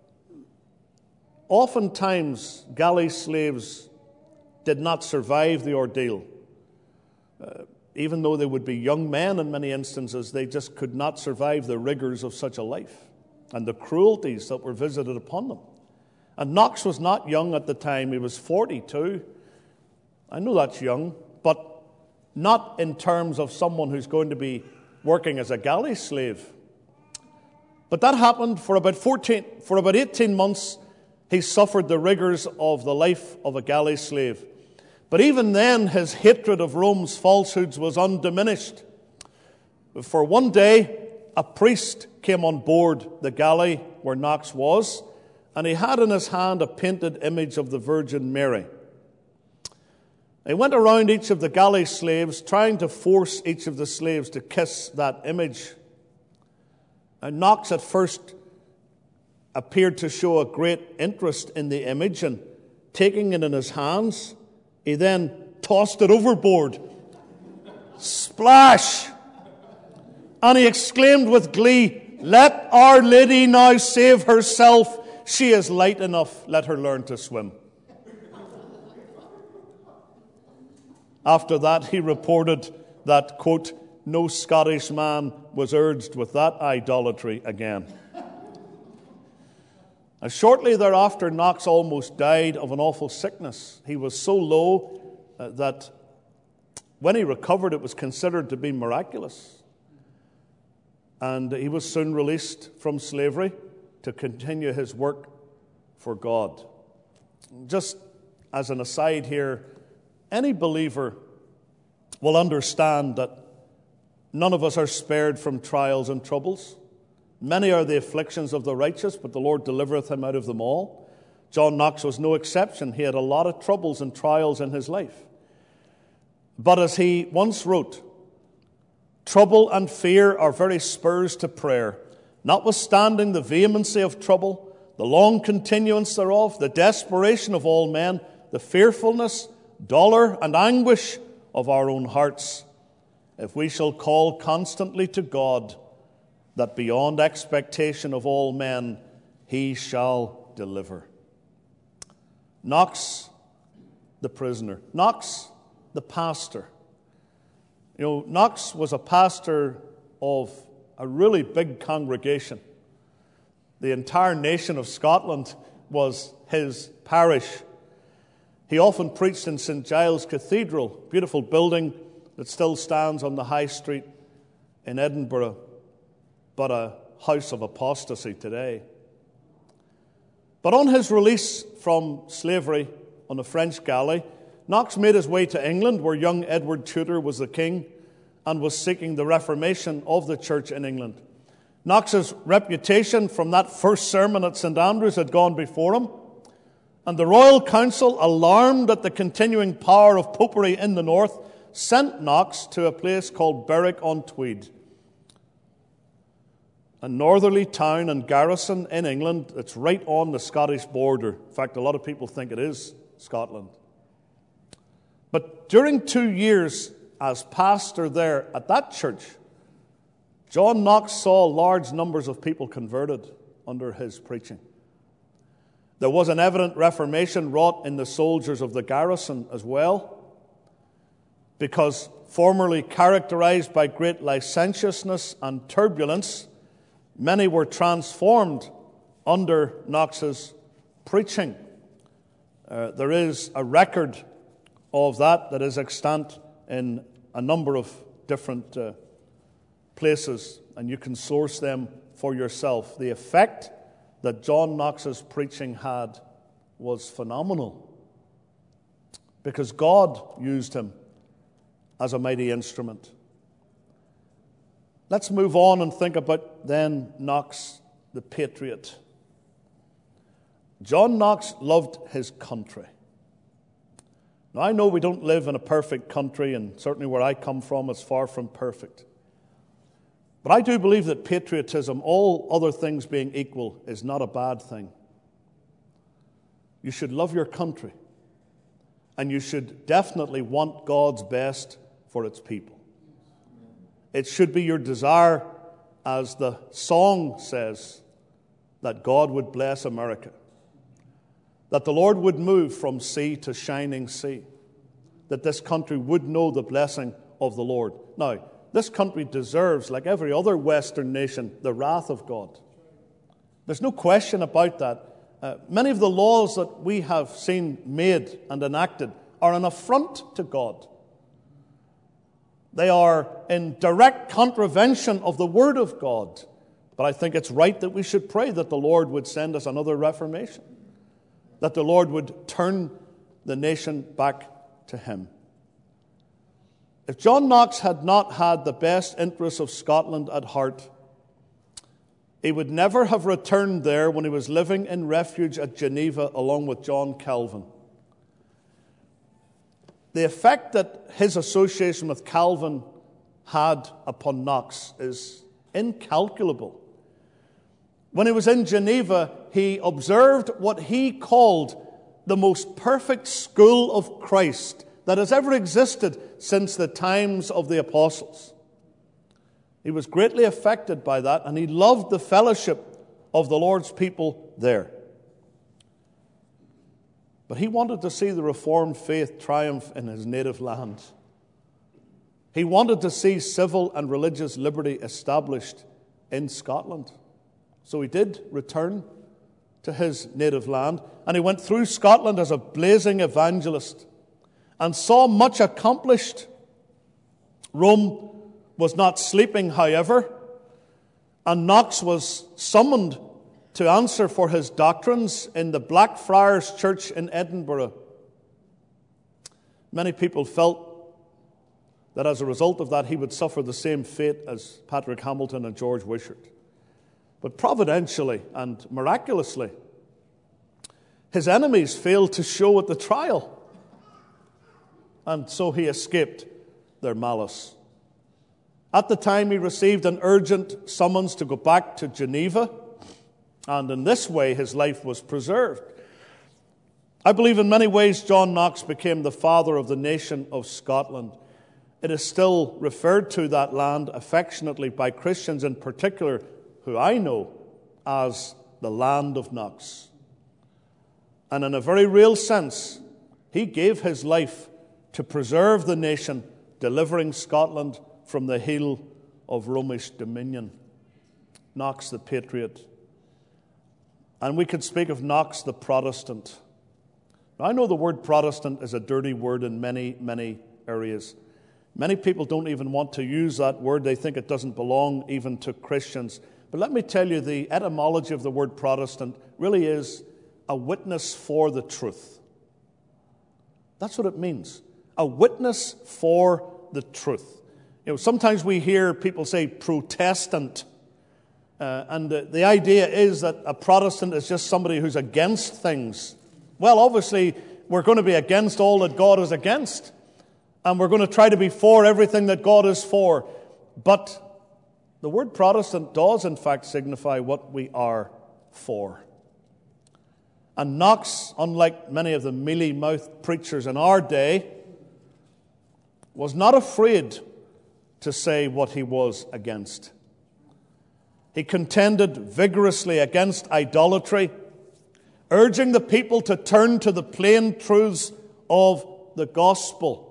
oftentimes, galley slaves did not survive the ordeal. Uh, even though they would be young men in many instances, they just could not survive the rigors of such a life and the cruelties that were visited upon them. And Knox was not young at the time. He was forty-two. I know that's young, but not in terms of someone who's going to be working as a galley slave. But that happened for about fourteen, for about eighteen months. He suffered the rigors of the life of a galley slave. But even then, his hatred of Rome's falsehoods was undiminished. For one day, a priest came on board the galley where Knox was, and he had in his hand a painted image of the Virgin Mary. He went around each of the galley slaves, trying to force each of the slaves to kiss that image. And Knox at first appeared to show a great interest in the image, and taking it in his hands, he then tossed it overboard. Splash! And he exclaimed with glee, "Let Our Lady now save herself. She is light enough. Let her learn to swim." After that, he reported that, quote, "no Scottish man was urged with that idolatry again." And shortly thereafter, Knox almost died of an awful sickness. He was so low uh, that when he recovered, it was considered to be miraculous. And he was soon released from slavery to continue his work for God. Just as an aside here, any believer will understand that none of us are spared from trials and troubles. Many are the afflictions of the righteous, but the Lord delivereth him out of them all. John Knox was no exception. He had a lot of troubles and trials in his life. But as he once wrote, "Trouble and fear are very spurs to prayer. Notwithstanding the vehemency of trouble, the long continuance thereof, the desperation of all men, the fearfulness, dolour, and anguish of our own hearts, if we shall call constantly to God, that beyond expectation of all men he shall deliver." Knox, the prisoner. Knox, the pastor. You know, Knox was a pastor of a really big congregation. The entire nation of Scotland was his parish. He often preached in Saint Giles Cathedral, beautiful building that still stands on the high street in Edinburgh, but a house of apostasy today. But on his release from slavery on a French galley, Knox made his way to England, where young Edward Tudor was the king and was seeking the reformation of the church in England. Knox's reputation from that first sermon at Saint Andrews had gone before him, and the Royal Council, alarmed at the continuing power of popery in the north, sent Knox to a place called Berwick-on-Tweed, a northerly town and garrison in England that's right on the Scottish border. In fact, a lot of people think it is Scotland. But during two years as pastor there at that church, John Knox saw large numbers of people converted under his preaching. There was an evident reformation wrought in the soldiers of the garrison as well, because formerly characterized by great licentiousness and turbulence, many were transformed under Knox's preaching. Uh, there is a record of that that is extant in a number of different uh, places, and you can source them for yourself. The effect that John Knox's preaching had was phenomenal, because God used him as a mighty instrument. Let's move on and think about then Knox the patriot. John Knox loved his country. Now, I know we don't live in a perfect country, and certainly where I come from is far from perfect. But I do believe that patriotism, all other things being equal, is not a bad thing. You should love your country, and you should definitely want God's best for its people. It should be your desire, as the song says, that God would bless America, that the Lord would move from sea to shining sea, that this country would know the blessing of the Lord. Now, this country deserves, like every other Western nation, the wrath of God. There's no question about that. Uh, many of the laws that we have seen made and enacted are an affront to God. They are in direct contravention of the Word of God. But I think it's right that we should pray that the Lord would send us another Reformation, that the Lord would turn the nation back to Him. If John Knox had not had the best interests of Scotland at heart, he would never have returned there when he was living in refuge at Geneva along with John Calvin. The effect that his association with Calvin had upon Knox is incalculable. When he was in Geneva, he observed what he called the most perfect school of Christ that has ever existed since the times of the apostles. He was greatly affected by that, and he loved the fellowship of the Lord's people there. But he wanted to see the Reformed faith triumph in his native land. He wanted to see civil and religious liberty established in Scotland. So he did return to his native land, and he went through Scotland as a blazing evangelist and saw much accomplished. Rome was not sleeping, however, and Knox was summoned to answer for his doctrines in the Blackfriars Church in Edinburgh. Many people felt that as a result of that he would suffer the same fate as Patrick Hamilton and George Wishart. But providentially and miraculously, his enemies failed to show at the trial, and so he escaped their malice. At the time, he received an urgent summons to go back to Geneva, and in this way his life was preserved. I believe in many ways John Knox became the father of the nation of Scotland. It is still referred to, that land, affectionately by Christians in particular, who I know, as the land of Knox. And in a very real sense, he gave his life to preserve the nation, delivering Scotland from the heel of Romish dominion. Knox the patriot. And we could speak of Knox the Protestant. Now, I know the word Protestant is a dirty word in many, many areas. Many people don't even want to use that word. They think it doesn't belong even to Christians. But let me tell you, the etymology of the word Protestant really is a witness for the truth. That's what it means. A witness for the truth. You know, sometimes we hear people say Protestant. Uh, and the, the idea is that a Protestant is just somebody who's against things. Well, obviously, we're going to be against all that God is against. And we're going to try to be for everything that God is for. But the word Protestant does, in fact, signify what we are for. And Knox, unlike many of the mealy-mouthed preachers in our day, was not afraid to say what he was against. He contended vigorously against idolatry, urging the people to turn to the plain truths of the gospel.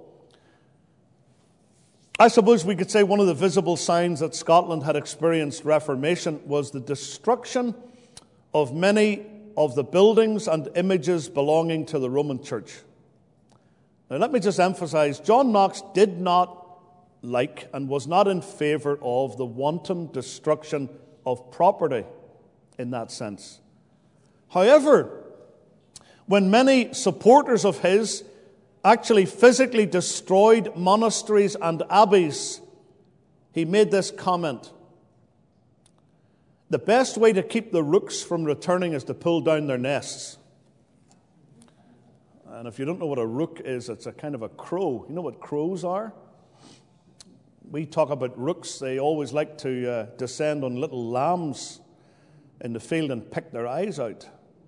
I suppose we could say one of the visible signs that Scotland had experienced Reformation was the destruction of many of the buildings and images belonging to the Roman Church. Now, let me just emphasize, John Knox did not like and was not in favor of the wanton destruction of property in that sense. However, when many supporters of his actually physically destroyed monasteries and abbeys, he made this comment: the best way to keep the rooks from returning is to pull down their nests. And if you don't know what a rook is, it's a kind of a crow. You know what crows are? We talk about rooks. They always like to uh, descend on little lambs in the field and pick their eyes out.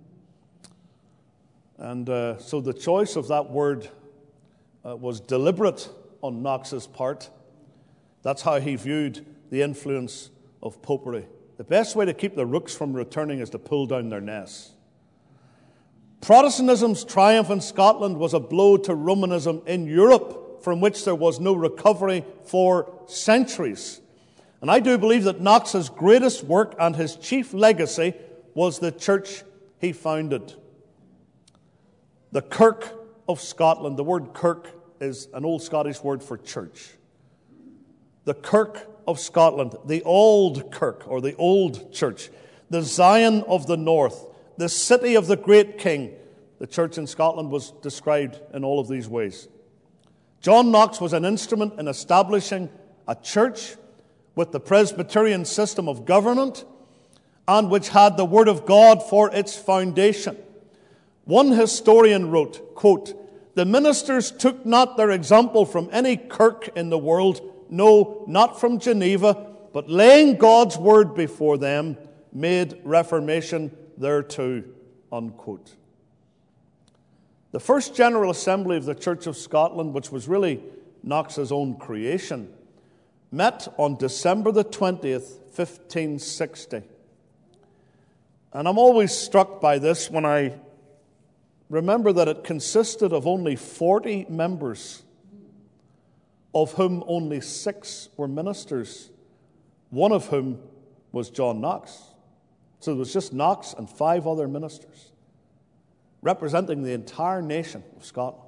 And uh, so the choice of that word uh, was deliberate on Knox's part. That's how he viewed the influence of popery. The best way to keep the rooks from returning is to pull down their nests. Protestantism's triumph in Scotland was a blow to Romanism in Europe, from which there was no recovery for centuries. And I do believe that Knox's greatest work and his chief legacy was the church he founded. The Kirk of Scotland. The word kirk is an old Scottish word for church. The Kirk of Scotland, the old kirk or the old church, the Zion of the north, the city of the great king. The church in Scotland was described in all of these ways. John Knox was an instrument in establishing a church with the Presbyterian system of government and which had the Word of God for its foundation. One historian wrote, quote, "The ministers took not their example from any kirk in the world, no, not from Geneva, but laying God's Word before them, made reformation thereto," unquote. The first General Assembly of the Church of Scotland, which was really Knox's own creation, met on December the twentieth, fifteen sixty. And I'm always struck by this when I remember that it consisted of only forty members, of whom only six were ministers, one of whom was John Knox. So there was just Knox and five other ministers, representing the entire nation of Scotland.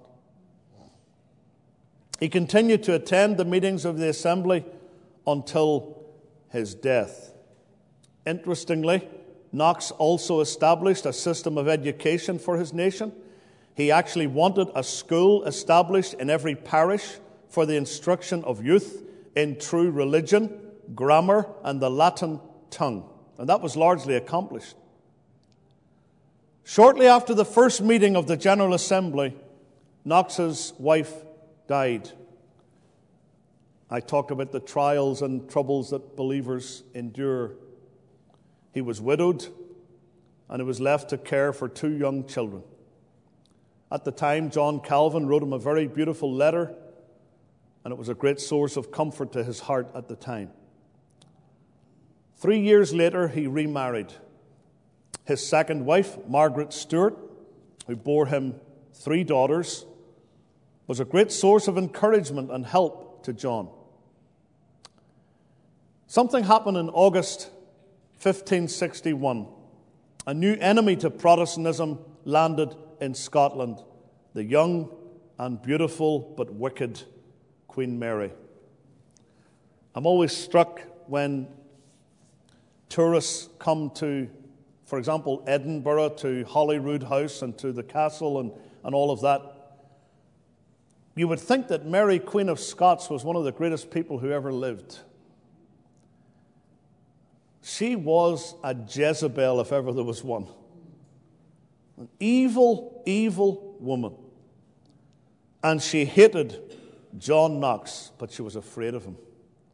He continued to attend the meetings of the assembly until his death. Interestingly, Knox also established a system of education for his nation. He actually wanted a school established in every parish for the instruction of youth in true religion, grammar, and the Latin tongue. And that was largely accomplished. Shortly after the first meeting of the General Assembly, Knox's wife died. I talked about the trials and troubles that believers endure. He was widowed, and he was left to care for two young children. At the time, John Calvin wrote him a very beautiful letter, and it was a great source of comfort to his heart at the time. Three years later, he remarried. His second wife, Margaret Stewart, who bore him three daughters, was a great source of encouragement and help to John. Something happened in August fifteen sixty-one. A new enemy to Protestantism landed in Scotland, the young and beautiful but wicked Queen Mary. I'm always struck when tourists come to, for example, Edinburgh, to Holyrood House and to the castle and, and all of that. You would think that Mary, Queen of Scots, was one of the greatest people who ever lived. She was a Jezebel, if ever there was one. An evil, evil woman. And she hated John Knox, but she was afraid of him.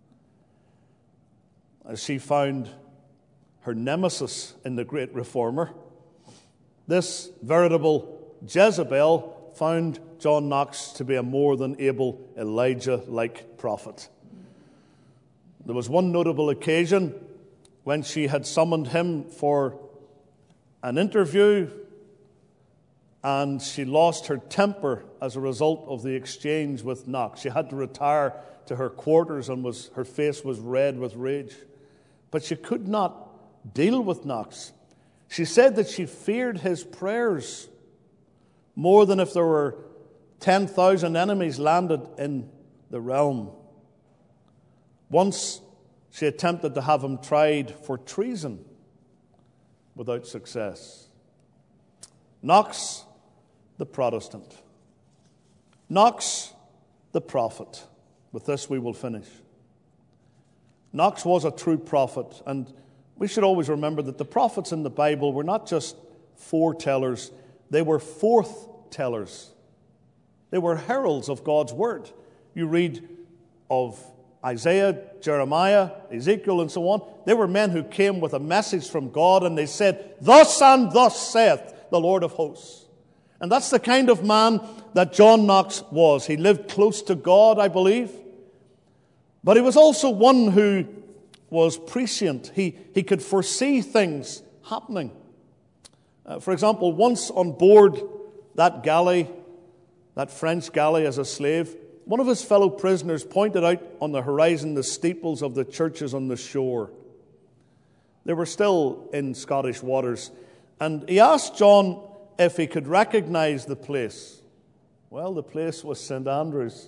As she found her nemesis in the great reformer, this veritable Jezebel found John Knox to be a more than able Elijah-like prophet. There was one notable occasion when she had summoned him for an interview, and she lost her temper as a result of the exchange with Knox. She had to retire to her quarters, and was her face was red with rage. But she could not deal with Knox. She said that she feared his prayers more than if there were ten thousand enemies landed in the realm. Once she attempted to have him tried for treason without success. Knox, the Protestant. Knox, the prophet. With this we will finish. Knox was a true prophet, and we should always remember that the prophets in the Bible were not just foretellers, they were forth-tellers. They were heralds of God's word. You read of Isaiah, Jeremiah, Ezekiel, and so on. They were men who came with a message from God, and they said, "Thus and thus saith the Lord of hosts." And that's the kind of man that John Knox was. He lived close to God, I believe. But he was also one who was prescient. He, he could foresee things happening. Uh, for example, once on board that galley, that French galley as a slave, one of his fellow prisoners pointed out on the horizon the steeples of the churches on the shore. They were still in Scottish waters. And he asked John if he could recognize the place. Well, the place was Saint Andrew's.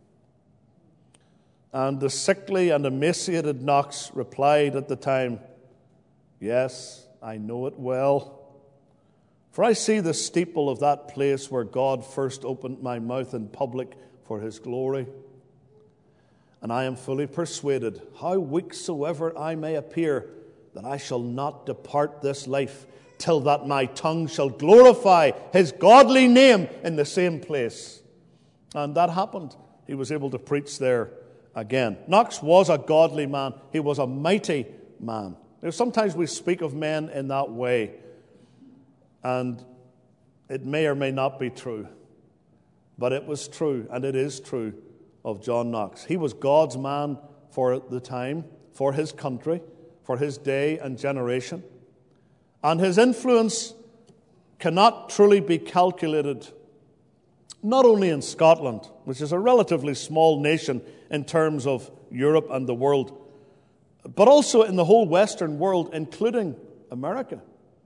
And the sickly and emaciated Knox replied at the time, "Yes, I know it well. For I see the steeple of that place where God first opened my mouth in public for his glory. And I am fully persuaded, how weak soever I may appear, that I shall not depart this life till that my tongue shall glorify his godly name in the same place." And that happened. He was able to preach there again. Knox was a godly man. He was a mighty man. Now, sometimes we speak of men in that way, and it may or may not be true. But it was true, and it is true, of John Knox. He was God's man for the time, for his country, for his day and generation. And his influence cannot truly be calculated, not only in Scotland, which is a relatively small nation in terms of Europe and the world, but also in the whole Western world, including America.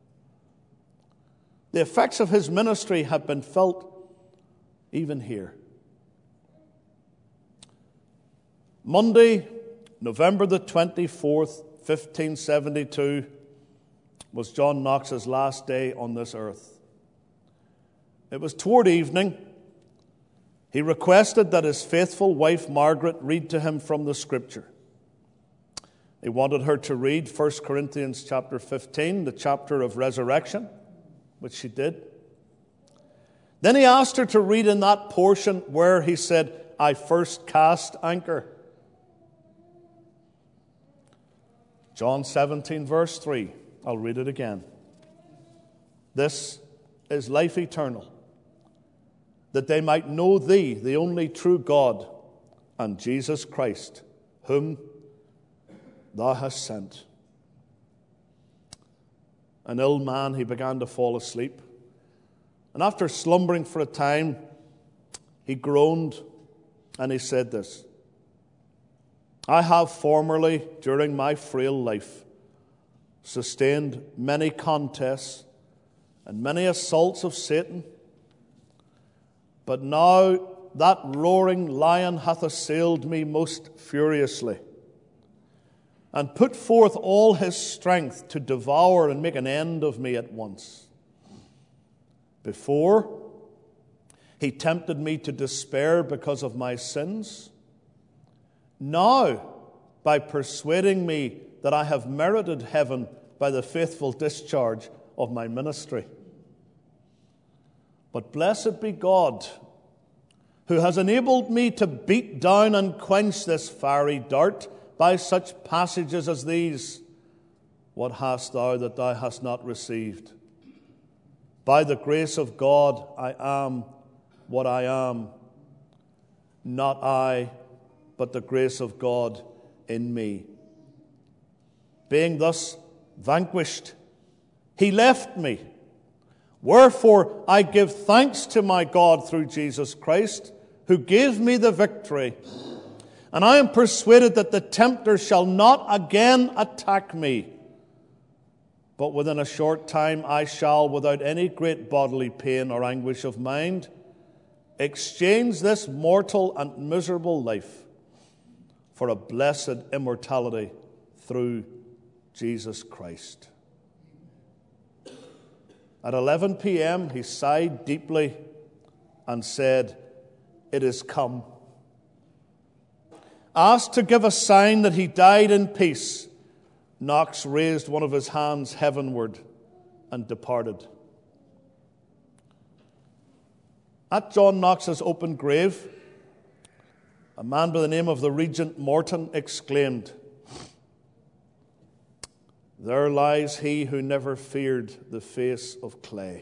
The effects of his ministry have been felt even here. Monday, November the twenty-fourth, fifteen seventy-two, was John Knox's last day on this earth. It was toward evening. He requested that his faithful wife Margaret read to him from the Scripture. He wanted her to read First Corinthians chapter fifteen, the chapter of resurrection, which she did. Then he asked her to read in that portion where he said, "I first cast anchor." John seventeen, verse three. I'll read it again. "This is life eternal, that they might know thee, the only true God, and Jesus Christ, whom thou hast sent." An ill man, he began to fall asleep. And after slumbering for a time, he groaned and he said this, "I have formerly, during my frail life, sustained many contests and many assaults of Satan. But now that roaring lion hath assailed me most furiously, and put forth all his strength to devour and make an end of me at once. Before, he tempted me to despair because of my sins. Now, by persuading me that I have merited heaven by the faithful discharge of my ministry. But blessed be God, who has enabled me to beat down and quench this fiery dart by such passages as these. What hast thou that thou hast not received? By the grace of God I am what I am. Not I, but the grace of God in me. Being thus vanquished, he left me. Wherefore I give thanks to my God through Jesus Christ, who gave me the victory. And I am persuaded that the tempter shall not again attack me. But within a short time I shall, without any great bodily pain or anguish of mind, exchange this mortal and miserable life for a blessed immortality through Jesus Christ. At eleven p.m. he sighed deeply and said, "It is come." Asked to give a sign that he died in peace, Knox raised one of his hands heavenward and departed. At John Knox's open grave, a man by the name of the Regent Morton exclaimed, "There lies he who never feared the face of clay."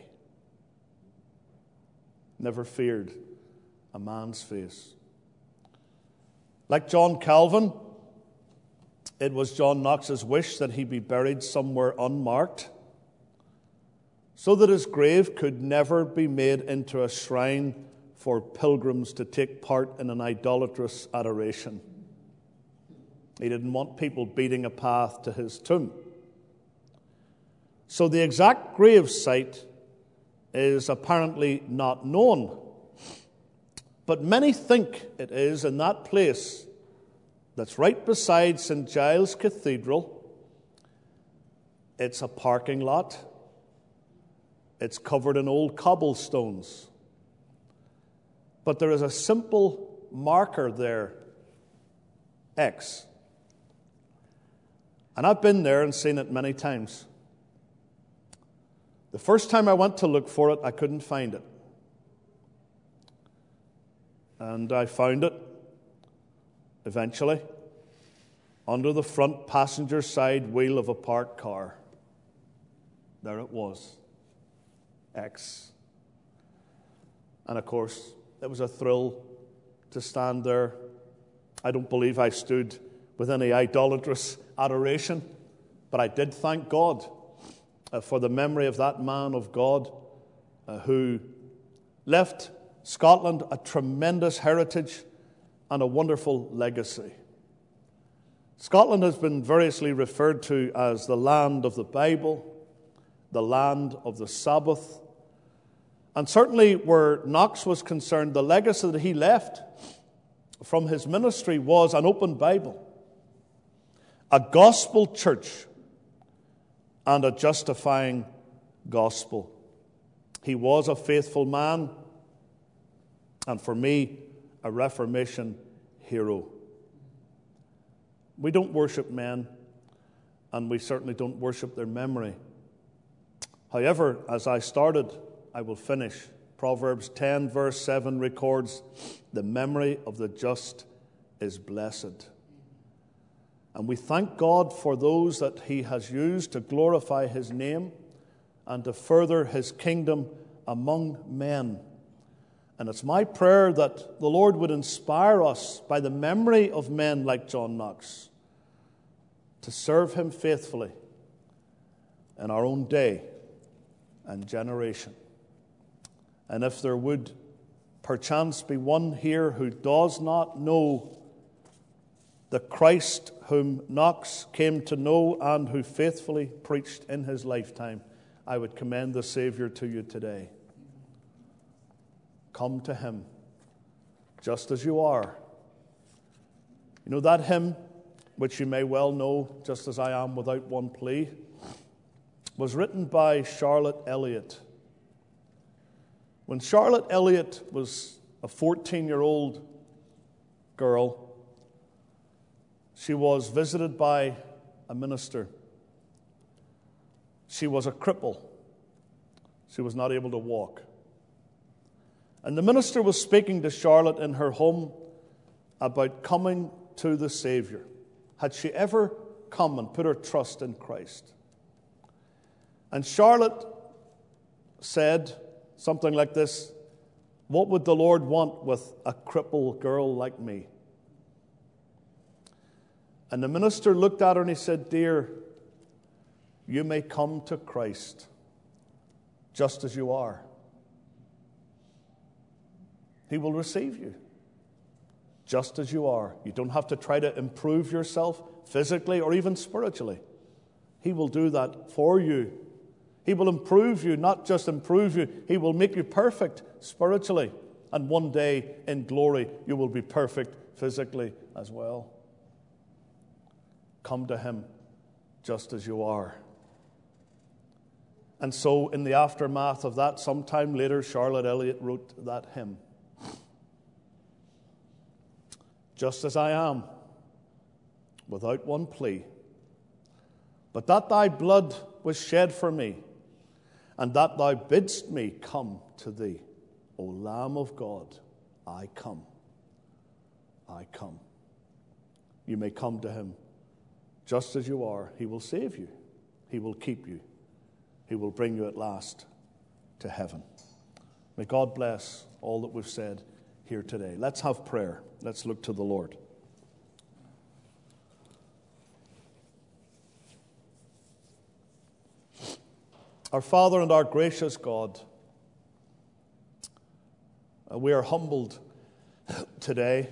Never feared a man's face. Like John Calvin, it was John Knox's wish that he be buried somewhere unmarked, so that his grave could never be made into a shrine for pilgrims to take part in an idolatrous adoration. He didn't want people beating a path to his tomb. So the exact grave site is apparently not known. But many think it is in that place that's right beside Saint Giles Cathedral. It's a parking lot. It's covered in old cobblestones. But there is a simple marker there, X. And I've been there and seen it many times. The first time I went to look for it, I couldn't find it. And I found it, eventually, under the front passenger side wheel of a parked car. There it was, X. And of course, it was a thrill to stand there. I don't believe I stood with any idolatrous adoration, but I did thank God uh, for the memory of that man of God uh, who left Scotland a tremendous heritage and a wonderful legacy. Scotland has been variously referred to as the land of the Bible, the land of the Sabbath, and certainly where Knox was concerned, the legacy that he left from his ministry was an open Bible, a gospel church, and a justifying gospel. He was a faithful man, and for me, a Reformation hero. We don't worship men, and we certainly don't worship their memory. However, as I started, I will finish. Proverbs ten, verse seven records, "The memory of the just is blessed." And we thank God for those that He has used to glorify His name and to further His kingdom among men. And it's my prayer that the Lord would inspire us by the memory of men like John Knox to serve Him faithfully in our own day and generation. And if there would perchance be one here who does not know the Christ whom Knox came to know and who faithfully preached in his lifetime, I would commend the Savior to you today. Come to Him just as you are. You know that hymn, which you may well know, "Just as I am without one plea," was written by Charlotte Elliott. When Charlotte Elliott was a fourteen-year-old girl, she was visited by a minister. She was a cripple. She was not able to walk. And the minister was speaking to Charlotte in her home about coming to the Savior. Had she ever come and put her trust in Christ? And Charlotte said something like this: "What would the Lord want with a crippled girl like me?" And the minister looked at her and he said, "Dear, you may come to Christ just as you are. He will receive you just as you are. You don't have to try to improve yourself physically or even spiritually. He will do that for you. He will improve you, not just improve you. He will make you perfect spiritually. And one day in glory, you will be perfect physically as well." come to him just as you are. And so in the aftermath of that, sometime later, Charlotte Elliott wrote that hymn. Just as I am, without one plea, but that thy blood was shed for me, and that thou bidst me come to thee. O Lamb of God, I come, I come. You may come to him just as you are. He will save you. He will keep you. He will bring you at last to heaven. May God bless all that we've said here today. Let's have prayer. Let's look to the Lord. Our Father and our gracious God, we are humbled today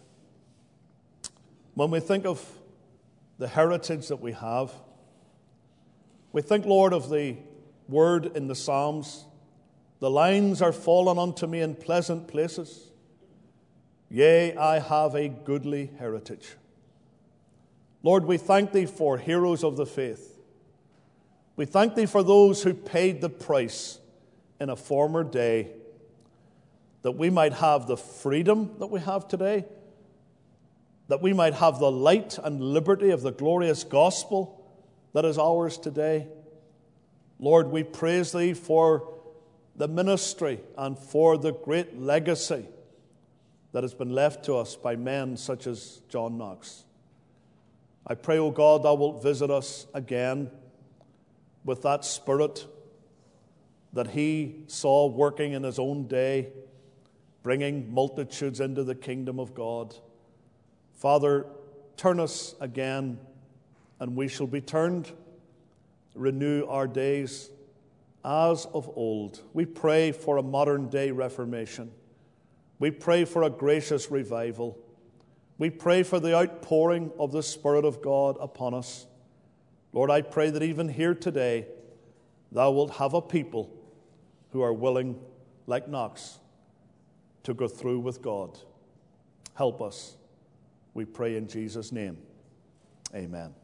when we think of the heritage that we have. We think, Lord, of the word in the Psalms, the lines are fallen unto me in pleasant places. Yea, I have a goodly heritage. Lord, we thank thee for heroes of the faith. We thank thee for those who paid the price in a former day that we might have the freedom that we have today, that we might have the light and liberty of the glorious gospel that is ours today. Lord, we praise thee for the ministry and for the great legacy that has been left to us by men such as John Knox. I pray, O God, thou wilt visit us again with that spirit that he saw working in his own day, bringing multitudes into the kingdom of God. Father, turn us again, and we shall be turned. Renew our days as of old. We pray for a modern day reformation. We pray for a gracious revival. We pray for the outpouring of the Spirit of God upon us. Lord, I pray that even here today, thou wilt have a people who are willing, like Knox, to go through with God. Help us, we pray in Jesus' name. Amen.